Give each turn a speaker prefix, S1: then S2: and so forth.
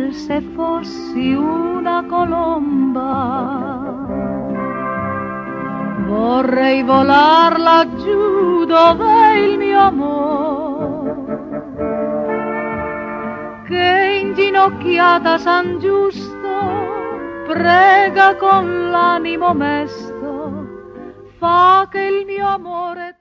S1: se fossi una colomba. Vorrei volar laggiù dove il mio amor, che inginocchiata San Giusto prega con l'animo mesto, fa che il mio amore